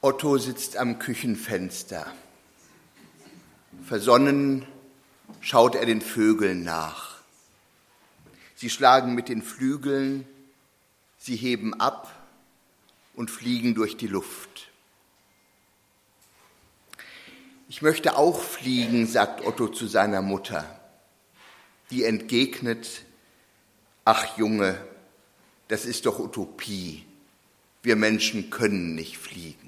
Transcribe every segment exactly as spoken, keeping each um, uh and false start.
Otto sitzt am Küchenfenster. Versonnen schaut er den Vögeln nach. Sie schlagen mit den Flügeln, sie heben ab und fliegen durch die Luft. Ich möchte auch fliegen, sagt Otto zu seiner Mutter. Die entgegnet: Ach Junge, das ist doch Utopie. Wir Menschen können nicht fliegen.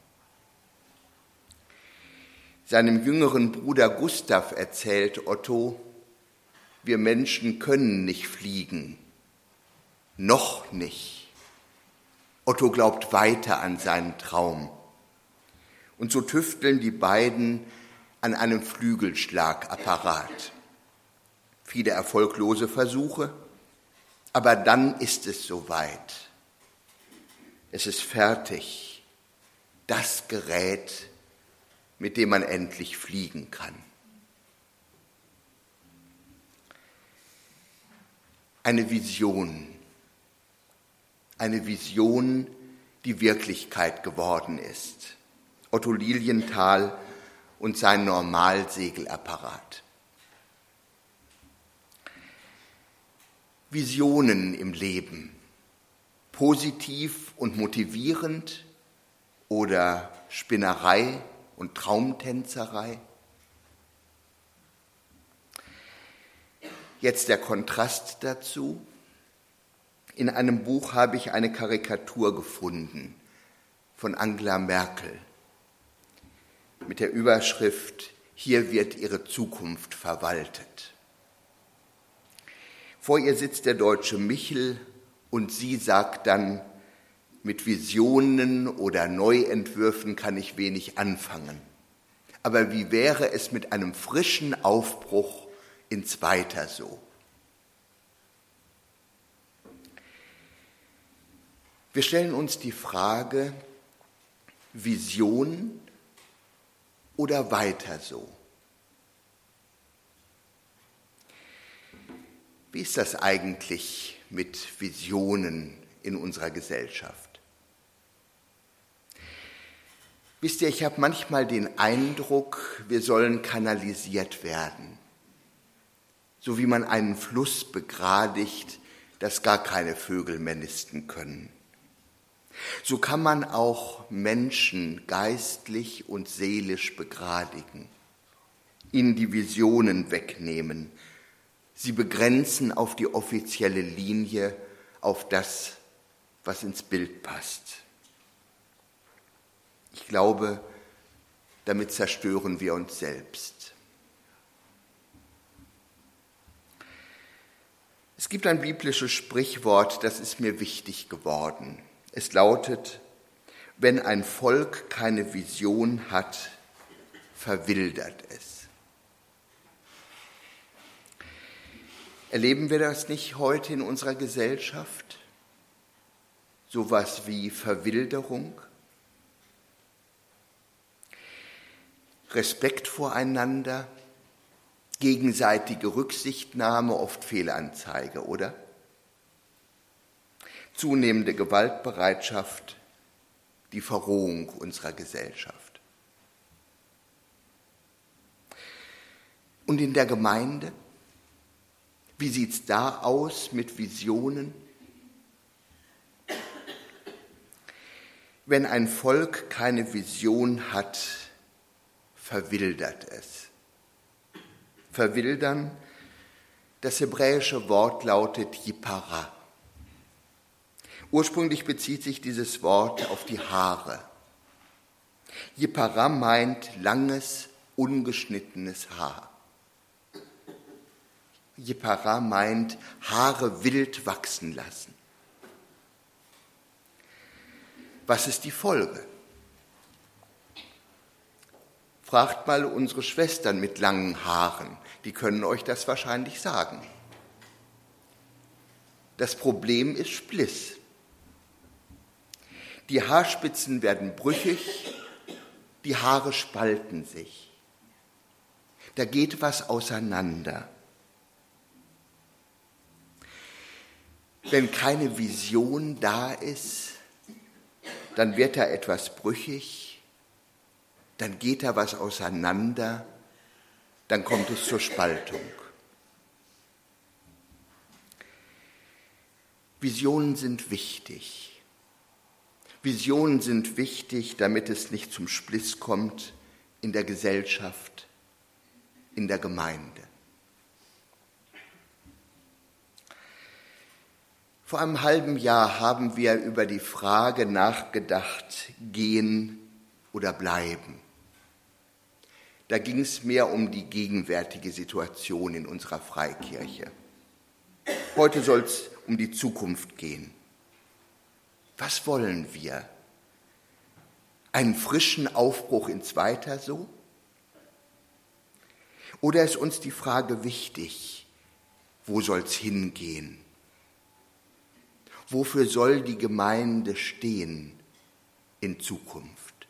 Seinem jüngeren Bruder Gustav erzählt Otto: Wir Menschen können nicht fliegen. Noch nicht. Otto glaubt weiter an seinen Traum. Und so tüfteln die beiden an einem Flügelschlagapparat. Viele erfolglose Versuche, aber dann ist es soweit. Es ist fertig, das Gerät, mit dem man endlich fliegen kann. Eine Vision, eine Vision, die Wirklichkeit geworden ist. Otto Lilienthal und sein Normalsegelapparat. Visionen im Leben, positiv und motivierend oder Spinnerei und Traumtänzerei? Jetzt der Kontrast dazu. In einem Buch habe ich eine Karikatur gefunden von Angela Merkel mit der Überschrift: Hier wird ihre Zukunft verwaltet. Vor ihr sitzt der deutsche Michel und sie sagt dann: Mit Visionen oder Neuentwürfen kann ich wenig anfangen. Aber wie wäre es mit einem frischen Aufbruch ins Weiter so? Wir stellen uns die Frage: Vision oder weiter so? Wie ist das eigentlich mit Visionen in unserer Gesellschaft? Wisst ihr, ich habe manchmal den Eindruck, wir sollen kanalisiert werden. So wie man einen Fluss begradigt, dass gar keine Vögel mehr nisten können. So kann man auch Menschen geistlich und seelisch begradigen, ihnen die Visionen wegnehmen, sie begrenzen auf die offizielle Linie, auf das, was ins Bild passt. Ich glaube, damit zerstören wir uns selbst. Es gibt ein biblisches Sprichwort, das ist mir wichtig geworden. Es lautet: Wenn ein Volk keine Vision hat, verwildert es. Erleben wir das nicht heute in unserer Gesellschaft? Sowas wie Verwilderung? Respekt voreinander, gegenseitige Rücksichtnahme, oft Fehlanzeige, oder? Zunehmende Gewaltbereitschaft, die Verrohung unserer Gesellschaft. Und in der Gemeinde? Wie sieht es da aus mit Visionen? Wenn ein Volk keine Vision hat, verwildert es. Verwildern, das hebräische Wort lautet Yipara. Ursprünglich bezieht sich dieses Wort auf die Haare. Yipara meint langes, ungeschnittenes Haar. Yipara meint Haare wild wachsen lassen. Was ist die Folge? Fragt mal unsere Schwestern mit langen Haaren, die können euch das wahrscheinlich sagen. Das Problem ist Spliss. Die Haarspitzen werden brüchig, die Haare spalten sich. Da geht was auseinander. Wenn keine Vision da ist, dann wird da etwas brüchig, dann geht da was auseinander, dann kommt es zur Spaltung. Visionen sind wichtig. Visionen sind wichtig, damit es nicht zum Spliss kommt in der Gesellschaft, in der Gemeinde. Vor einem halben Jahr haben wir über die Frage nachgedacht, gehen oder bleiben. Da ging es mehr um die gegenwärtige Situation in unserer Freikirche. Heute soll es um die Zukunft gehen. Was wollen wir? Einen frischen Aufbruch ins Weiter so? Oder ist uns die Frage wichtig, wo soll es hingehen? Wofür soll die Gemeinde stehen in Zukunft?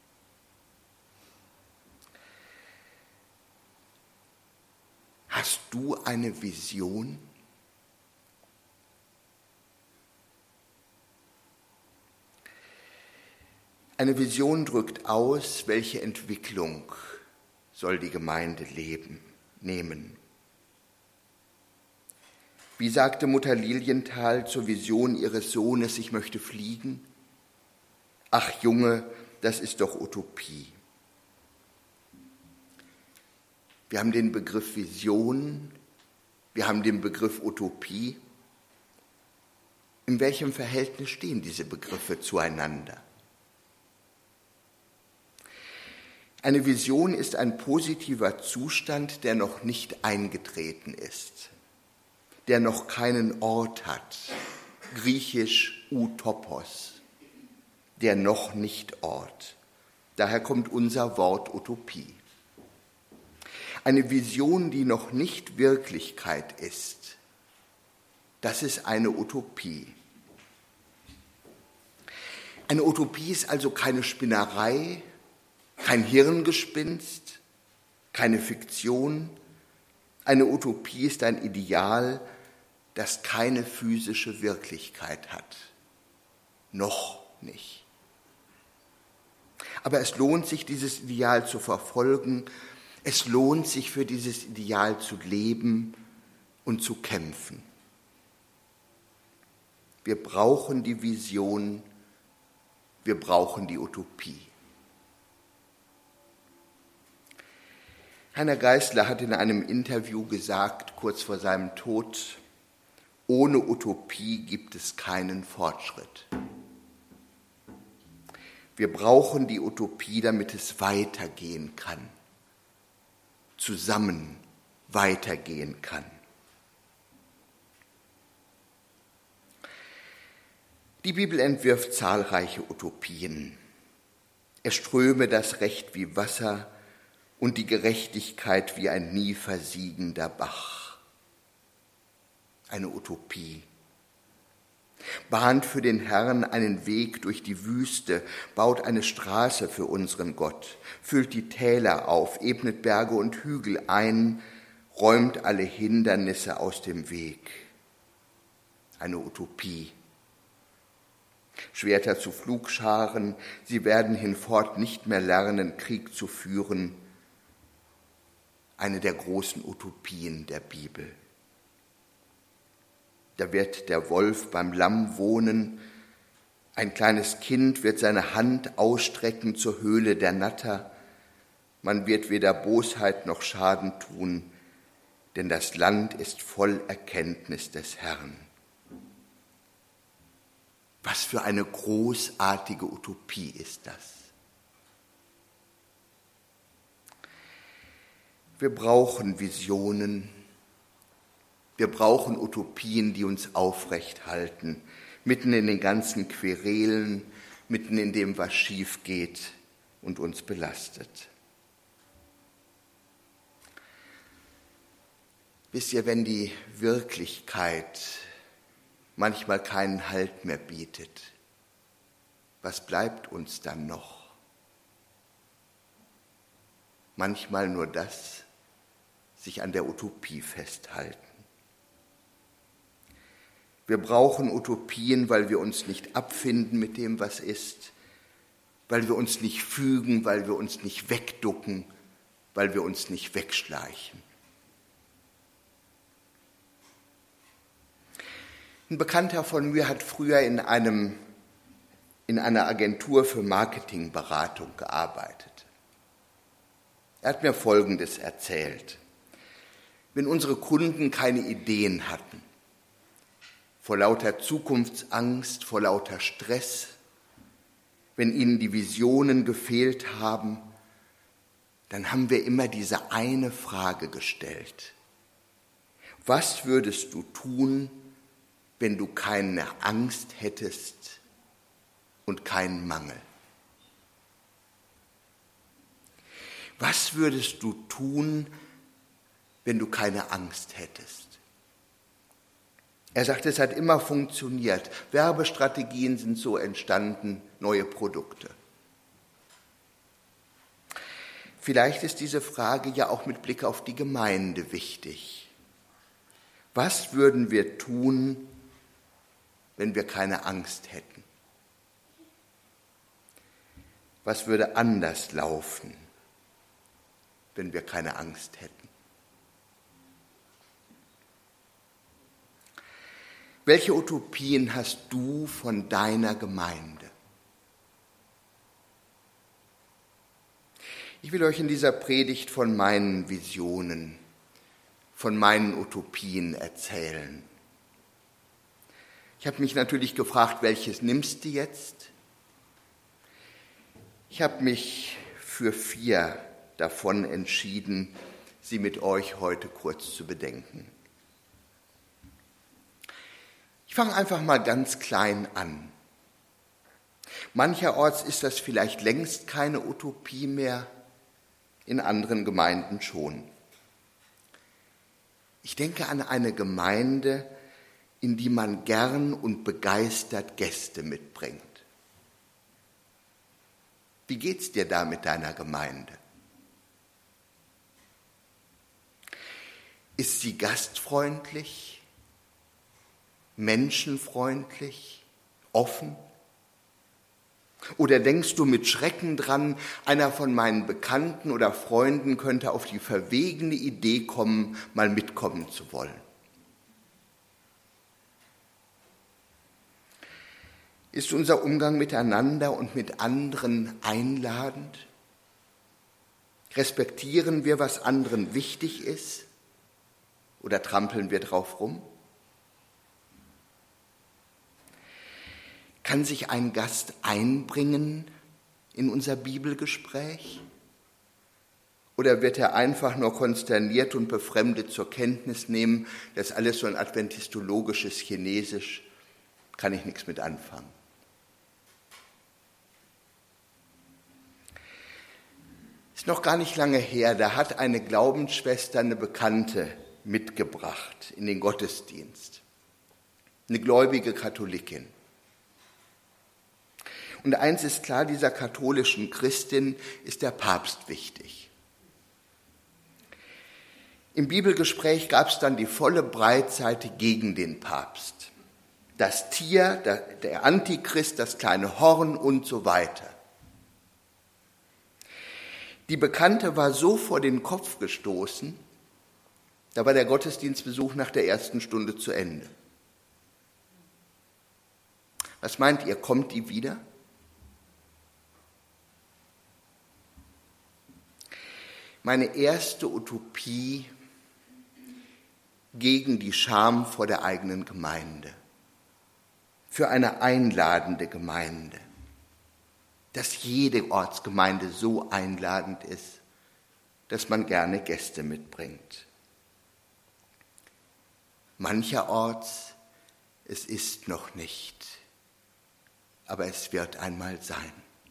Hast du eine Vision? Eine Vision drückt aus, welche Entwicklung soll die Gemeinde leben, nehmen. Wie sagte Mutter Lilienthal zur Vision ihres Sohnes, ich möchte fliegen? Ach Junge, das ist doch Utopie. Wir haben den Begriff Vision, wir haben den Begriff Utopie. In welchem Verhältnis stehen diese Begriffe zueinander? Eine Vision ist ein positiver Zustand, der noch nicht eingetreten ist, der noch keinen Ort hat, griechisch utopos, der noch nicht Ort. Daher kommt unser Wort Utopie. Eine Vision, die noch nicht Wirklichkeit ist, das ist eine Utopie. Eine Utopie ist also keine Spinnerei, kein Hirngespinst, keine Fiktion. Eine Utopie ist ein Ideal, das keine physische Wirklichkeit hat. Noch nicht. Aber es lohnt sich, dieses Ideal zu verfolgen. Es lohnt sich, für dieses Ideal zu leben und zu kämpfen. Wir brauchen die Vision, wir brauchen die Utopie. Heiner Geisler hat in einem Interview gesagt, kurz vor seinem Tod, ohne Utopie gibt es keinen Fortschritt. Wir brauchen die Utopie, damit es weitergehen kann, zusammen weitergehen kann. Die Bibel entwirft zahlreiche Utopien. Es ströme das Recht wie Wasser und die Gerechtigkeit wie ein nie versiegender Bach. Eine Utopie. Bahnt für den Herrn einen Weg durch die Wüste, baut eine Straße für unseren Gott, füllt die Täler auf, ebnet Berge und Hügel ein, räumt alle Hindernisse aus dem Weg. Eine Utopie. Schwerter zu Pflugscharen, sie werden hinfort nicht mehr lernen, Krieg zu führen. Eine der großen Utopien der Bibel. Da wird der Wolf beim Lamm wohnen, ein kleines Kind wird seine Hand ausstrecken zur Höhle der Natter, man wird weder Bosheit noch Schaden tun, denn das Land ist voll Erkenntnis des Herrn. Was für eine großartige Utopie ist das? Wir brauchen Visionen, wir brauchen Utopien, die uns aufrecht halten, mitten in den ganzen Querelen, mitten in dem, was schief geht und uns belastet. Wisst ihr, wenn die Wirklichkeit manchmal keinen Halt mehr bietet, was bleibt uns dann noch? Manchmal nur das, sich an der Utopie festhalten. Wir brauchen Utopien, weil wir uns nicht abfinden mit dem, was ist. weil wir uns nicht fügen, weil wir uns nicht wegducken, weil wir uns nicht wegschleichen. Ein Bekannter von mir hat früher in, einem, in einer Agentur für Marketingberatung gearbeitet. Er hat mir Folgendes erzählt. Wenn unsere Kunden keine Ideen hatten, vor lauter Zukunftsangst, vor lauter Stress, wenn ihnen die Visionen gefehlt haben, dann haben wir immer diese eine Frage gestellt. Was würdest du tun, wenn du keine Angst hättest und keinen Mangel? Was würdest du tun, wenn du keine Angst hättest? Er sagt, es hat immer funktioniert. Werbestrategien sind so entstanden, neue Produkte. Vielleicht ist diese Frage ja auch mit Blick auf die Gemeinde wichtig. Was würden wir tun, wenn wir keine Angst hätten? Was würde anders laufen, wenn wir keine Angst hätten? Welche Utopien hast du von deiner Gemeinde? Ich will euch in dieser Predigt von meinen Visionen, von meinen Utopien erzählen. Ich habe mich natürlich gefragt, welches nimmst du jetzt? Ich habe mich für vier davon entschieden, sie mit euch heute kurz zu bedenken. Ich fange einfach mal ganz klein an. Mancherorts ist das vielleicht längst keine Utopie mehr, in anderen Gemeinden schon. Ich denke an eine Gemeinde, in die man gern und begeistert Gäste mitbringt. Wie geht's dir da mit deiner Gemeinde? Ist sie gastfreundlich, menschenfreundlich, offen? Oder denkst du mit Schrecken dran, einer von meinen Bekannten oder Freunden könnte auf die verwegene Idee kommen, mal mitkommen zu wollen? Ist unser Umgang miteinander und mit anderen einladend? Respektieren wir, was anderen wichtig ist? Oder trampeln wir drauf rum? Kann sich ein Gast einbringen in unser Bibelgespräch? Oder wird er einfach nur konsterniert und befremdet zur Kenntnis nehmen, das ist alles so ein adventistologisches Chinesisch, kann ich nichts mit anfangen? Ist noch gar nicht lange her, da hat eine Glaubensschwester eine Bekannte mitgebracht in den Gottesdienst, eine gläubige Katholikin. Und eins ist klar, dieser katholischen Christin ist der Papst wichtig. Im Bibelgespräch gab es dann die volle Breitseite gegen den Papst. Das Tier, der, der Antichrist, das kleine Horn und so weiter. Die Bekannte war so vor den Kopf gestoßen, da war der Gottesdienstbesuch nach der ersten Stunde zu Ende. Was meint ihr, kommt die wieder? Meine erste Utopie gegen die Scham vor der eigenen Gemeinde. Für eine einladende Gemeinde. Dass jede Ortsgemeinde so einladend ist, dass man gerne Gäste mitbringt. Mancherorts, es ist noch nicht, aber es wird einmal sein.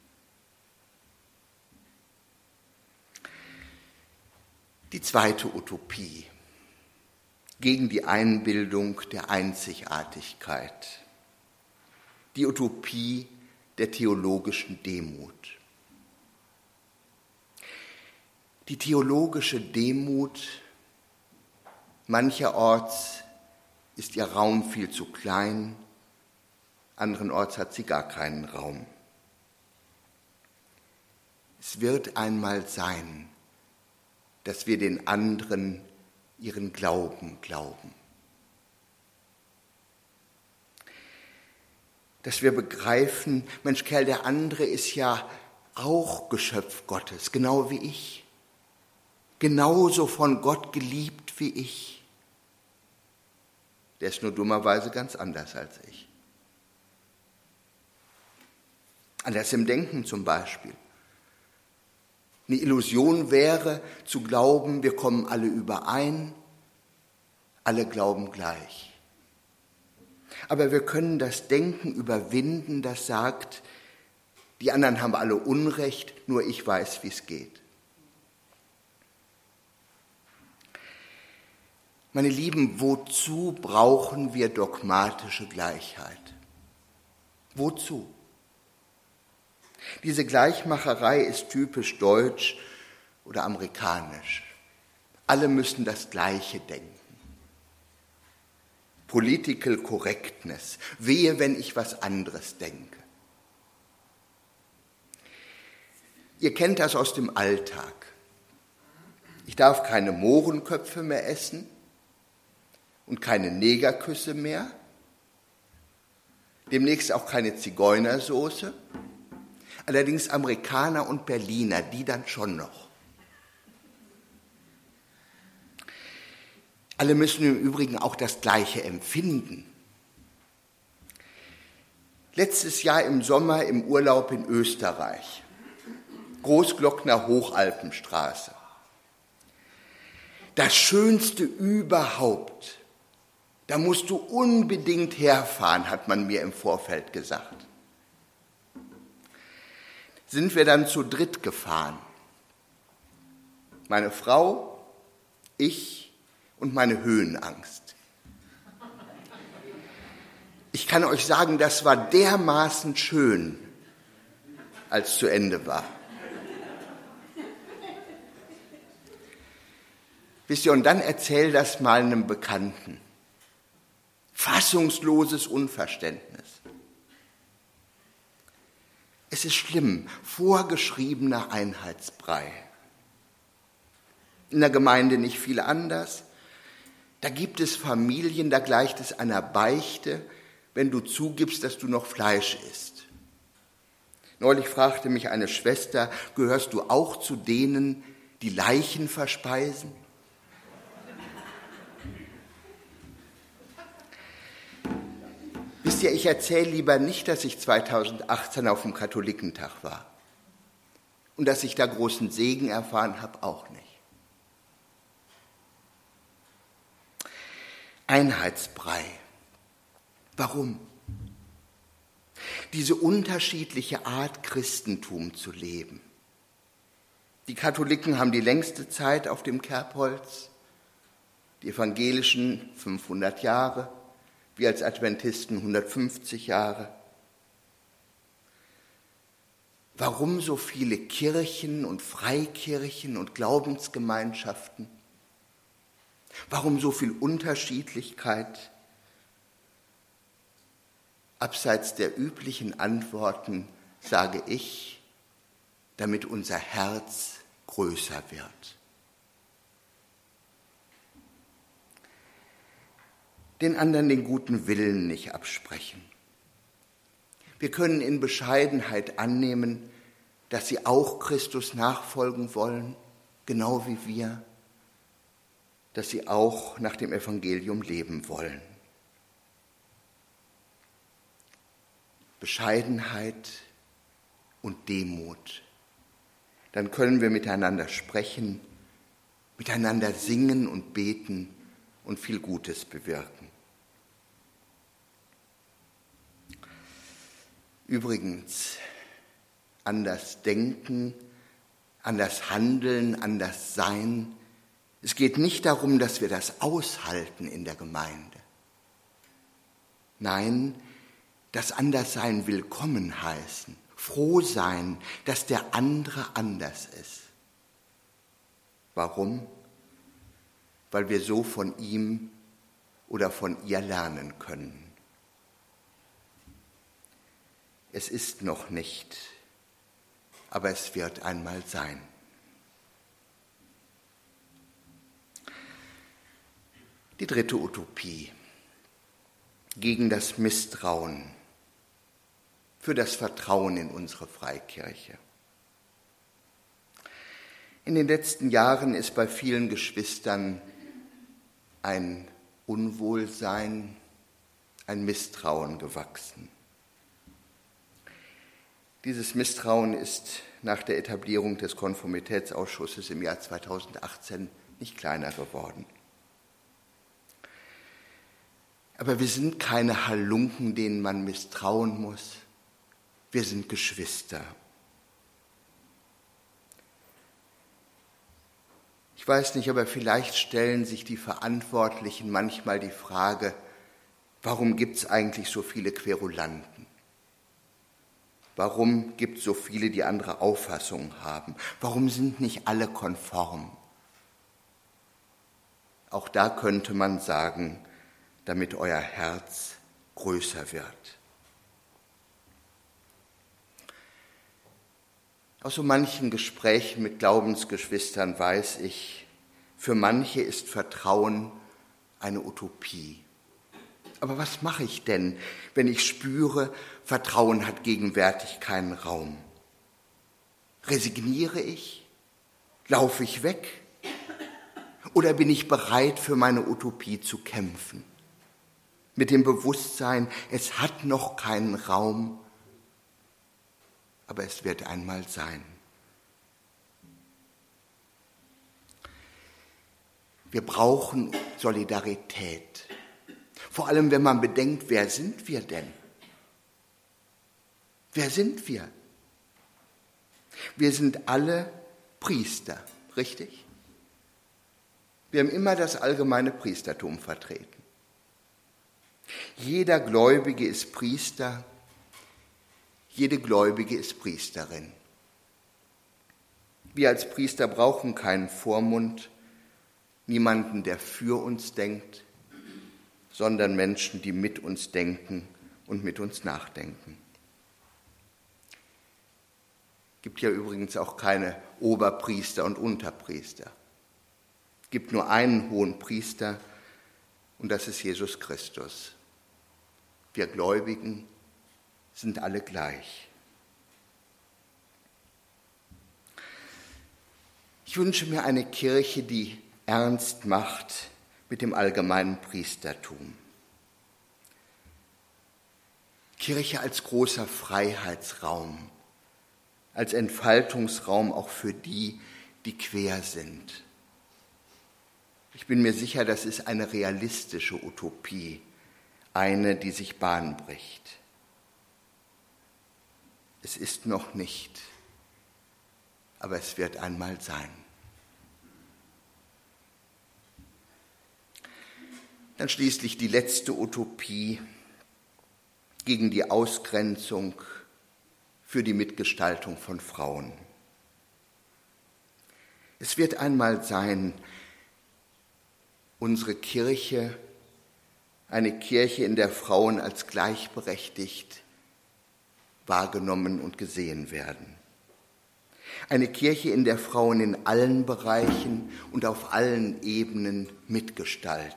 Die zweite Utopie gegen die Einbildung der Einzigartigkeit. Die Utopie der theologischen Demut. Die theologische Demut, mancherorts ist ihr Raum viel zu klein, anderenorts hat sie gar keinen Raum. Es wird einmal sein, dass wir den anderen ihren Glauben glauben. Dass wir begreifen, Mensch, Kerl, der andere ist ja auch Geschöpf Gottes, genau wie ich. Genauso von Gott geliebt wie ich. Der ist nur dummerweise ganz anders als ich. Anders im Denken zum Beispiel. Eine Illusion wäre, zu glauben, wir kommen alle überein, alle glauben gleich. Aber wir können das Denken überwinden, das sagt, die anderen haben alle Unrecht, nur ich weiß, wie es geht. Meine Lieben, wozu brauchen wir dogmatische Gleichheit? Wozu? Diese Gleichmacherei ist typisch deutsch oder amerikanisch. Alle müssen das Gleiche denken. Political Correctness. Wehe, wenn ich was anderes denke. Ihr kennt das aus dem Alltag. Ich darf keine Mohrenköpfe mehr essen und keine Negerküsse mehr. Demnächst auch keine Zigeunersoße. Allerdings Amerikaner und Berliner, die dann schon noch. Alle müssen im Übrigen auch das Gleiche empfinden. Letztes Jahr im Sommer im Urlaub in Österreich, Großglockner Hochalpenstraße. Das Schönste überhaupt. Da musst du unbedingt herfahren, hat man mir im Vorfeld gesagt. Sind wir dann zu dritt gefahren. Meine Frau, ich und meine Höhenangst. Ich kann euch sagen, das war dermaßen schön, als es zu Ende war. Wisst ihr, und dann erzähl das mal einem Bekannten. Fassungsloses Unverständnis. Es ist schlimm, vorgeschriebener Einheitsbrei. In der Gemeinde nicht viel anders. Da gibt es Familien, da gleicht es einer Beichte, wenn du zugibst, dass du noch Fleisch isst. Neulich fragte mich eine Schwester, gehörst du auch zu denen, die Leichen verspeisen? Wisst ihr, ich erzähle lieber nicht, dass ich zweitausendachtzehn auf dem Katholikentag war. Und dass ich da großen Segen erfahren habe, auch nicht. Einheitsbrei. Warum? Diese unterschiedliche Art, Christentum zu leben. Die Katholiken haben die längste Zeit auf dem Kerbholz, die Evangelischen fünfhundert Jahre, wir als Adventisten hundertfünfzig Jahre. Warum so viele Kirchen und Freikirchen und Glaubensgemeinschaften? Warum so viel Unterschiedlichkeit? Abseits der üblichen Antworten sage ich, damit unser Herz größer wird. Den anderen den guten Willen nicht absprechen. Wir können in Bescheidenheit annehmen, dass sie auch Christus nachfolgen wollen, genau wie wir, dass sie auch nach dem Evangelium leben wollen. Bescheidenheit und Demut. Dann können wir miteinander sprechen, miteinander singen und beten und viel Gutes bewirken. Übrigens, anders denken, anders handeln, anders sein. Es geht nicht darum, dass wir das aushalten in der Gemeinde. Nein, das Anderssein willkommen heißen, froh sein, dass der andere anders ist. Warum? Weil wir so von ihm oder von ihr lernen können. Es ist noch nicht aber es wird einmal sein. Die dritte Utopie: gegen das Misstrauen, für das Vertrauen in unsere Freikirche. In den letzten Jahren ist bei vielen Geschwistern ein Unwohlsein, ein Misstrauen gewachsen. Dieses Misstrauen ist nach der Etablierung des Konformitätsausschusses im Jahr zweitausendachtzehn nicht kleiner geworden. Aber wir sind keine Halunken, denen man misstrauen muss. Wir sind Geschwister. Ich weiß nicht, aber vielleicht stellen sich die Verantwortlichen manchmal die Frage, warum gibt es eigentlich so viele Querulanten? Warum gibt es so viele, die andere Auffassungen haben? Warum sind nicht alle konform? Auch da könnte man sagen, damit euer Herz größer wird. Aus so manchen Gesprächen mit Glaubensgeschwistern weiß ich, für manche ist Vertrauen eine Utopie. Aber was mache ich denn, wenn ich spüre, Vertrauen hat gegenwärtig keinen Raum? Resigniere ich? Laufe ich weg? Oder bin ich bereit, für meine Utopie zu kämpfen? Mit dem Bewusstsein, es hat noch keinen Raum, aber es wird einmal sein. Wir brauchen Solidarität. Vor allem, wenn man bedenkt, wer sind wir denn? Wer sind wir? Wir sind alle Priester, richtig? Wir haben immer das allgemeine Priestertum vertreten. Jeder Gläubige ist Priester, jede Gläubige ist Priesterin. Wir als Priester brauchen keinen Vormund, niemanden, der für uns denkt, sondern Menschen, die mit uns denken und mit uns nachdenken. Es gibt ja übrigens auch keine Oberpriester und Unterpriester. Es gibt nur einen hohen Priester, und das ist Jesus Christus. Wir Gläubigen sind alle gleich. Ich wünsche mir eine Kirche, die ernst macht mit dem allgemeinen Priestertum. Kirche als großer Freiheitsraum, als Entfaltungsraum auch für die, die quer sind. Ich bin mir sicher, das ist eine realistische Utopie, eine, die sich Bahn bricht. Es ist noch nicht, aber es wird einmal sein. Dann schließlich die letzte Utopie gegen die Ausgrenzung für die Mitgestaltung von Frauen. Es wird einmal sein, unsere Kirche, eine Kirche, in der Frauen als gleichberechtigt wahrgenommen und gesehen werden. Eine Kirche, in der Frauen in allen Bereichen und auf allen Ebenen mitgestalten.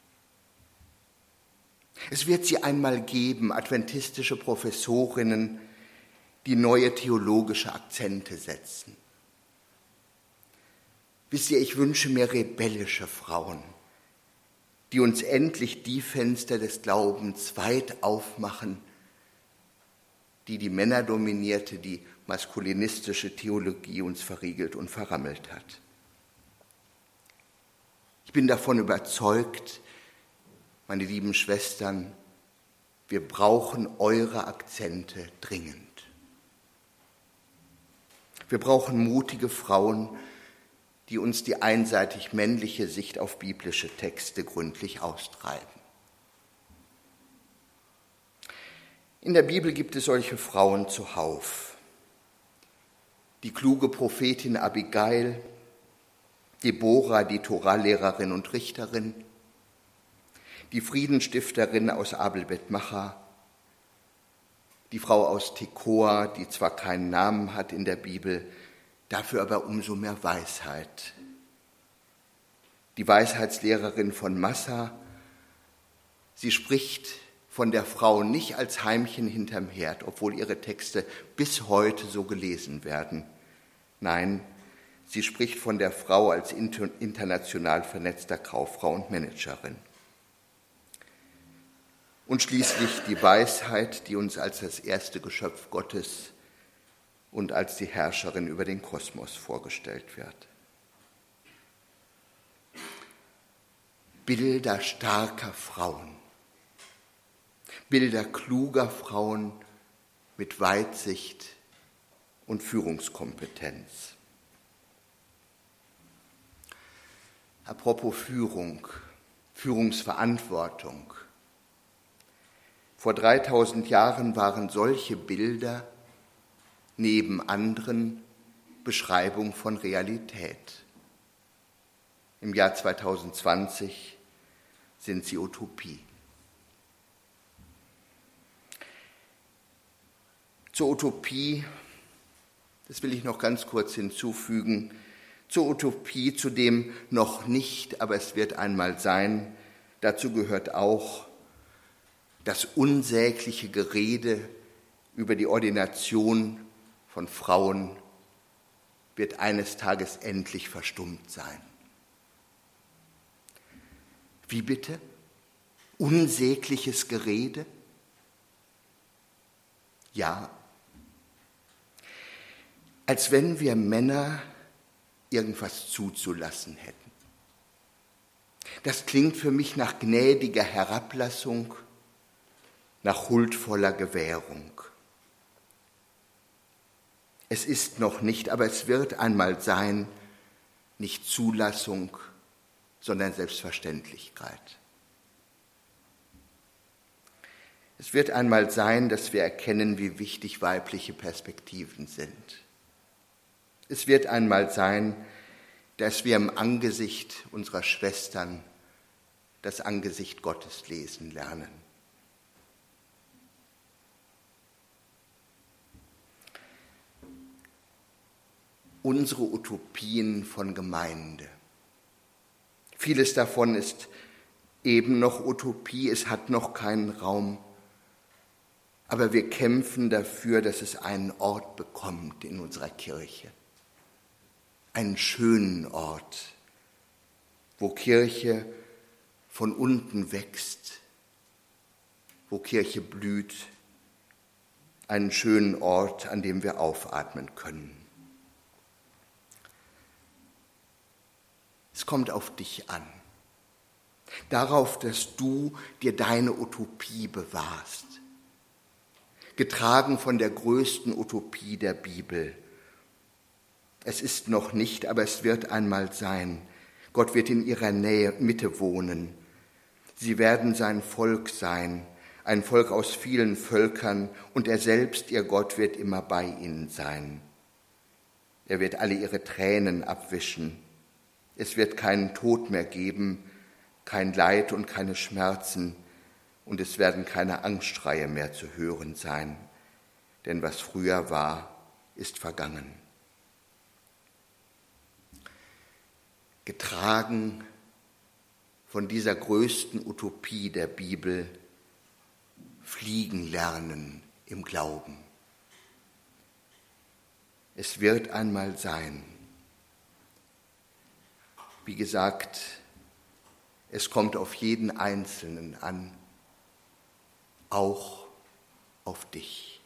Es wird sie einmal geben, adventistische Professorinnen, die neue theologische Akzente setzen. Wisst ihr, ich wünsche mir rebellische Frauen, die uns endlich die Fenster des Glaubens weit aufmachen, die die männerdominierte, die maskulinistische Theologie uns verriegelt und verrammelt hat. Ich bin davon überzeugt, meine lieben Schwestern, wir brauchen eure Akzente dringend. Wir brauchen mutige Frauen, die uns die einseitig männliche Sicht auf biblische Texte gründlich austreiben. In der Bibel gibt es solche Frauen zuhauf. Die kluge Prophetin Abigail, Deborah, die Toralehrerin und Richterin, die Friedensstifterin aus Abel Beth Macha, die Frau aus Tekoa, die zwar keinen Namen hat in der Bibel, dafür aber umso mehr Weisheit. Die Weisheitslehrerin von Massa, sie spricht von der Frau nicht als Heimchen hinterm Herd, obwohl ihre Texte bis heute so gelesen werden. Nein, sie spricht von der Frau als international vernetzter Kauffrau und Managerin. Und schließlich die Weisheit, die uns als das erste Geschöpf Gottes und als die Herrscherin über den Kosmos vorgestellt wird. Bilder starker Frauen, Bilder kluger Frauen mit Weitsicht und Führungskompetenz. Apropos Führung, Führungsverantwortung. Vor dreitausend Jahren waren solche Bilder neben anderen Beschreibung von Realität. Im Jahr zweitausendzwanzig sind sie Utopie. Zur Utopie, das will ich noch ganz kurz hinzufügen, zur Utopie, zu dem noch nicht, aber es wird einmal sein, dazu gehört auch das unsägliche Gerede über die Ordination von Frauen wird eines Tages endlich verstummt sein. Wie bitte? Unsägliches Gerede? Ja. Als wenn wir Männer irgendwas zuzulassen hätten. Das klingt für mich nach gnädiger Herablassung, nach huldvoller Gewährung. Es ist noch nicht, aber es wird einmal sein, nicht Zulassung, sondern Selbstverständlichkeit. Es wird einmal sein, dass wir erkennen, wie wichtig weibliche Perspektiven sind. Es wird einmal sein, dass wir im Angesicht unserer Schwestern das Angesicht Gottes lesen lernen. Unsere Utopien von Gemeinde. Vieles davon ist eben noch Utopie, es hat noch keinen Raum, aber wir kämpfen dafür, dass es einen Ort bekommt in unserer Kirche. Einen schönen Ort, wo Kirche von unten wächst, wo Kirche blüht, einen schönen Ort, an dem wir aufatmen können. Es kommt auf dich an, darauf, dass du dir deine Utopie bewahrst, getragen von der größten Utopie der Bibel. Es ist noch nicht, aber es wird einmal sein. Gott wird in ihrer Nähe, Mitte wohnen. Sie werden sein Volk sein, ein Volk aus vielen Völkern, und er selbst, ihr Gott, wird immer bei ihnen sein. Er wird alle ihre Tränen abwischen. Es wird keinen Tod mehr geben, kein Leid und keine Schmerzen, und es werden keine Angstschreie mehr zu hören sein, denn was früher war, ist vergangen. Getragen von dieser größten Utopie der Bibel, fliegen lernen im Glauben. Es wird einmal sein. Wie gesagt, es kommt auf jeden Einzelnen an, auch auf dich.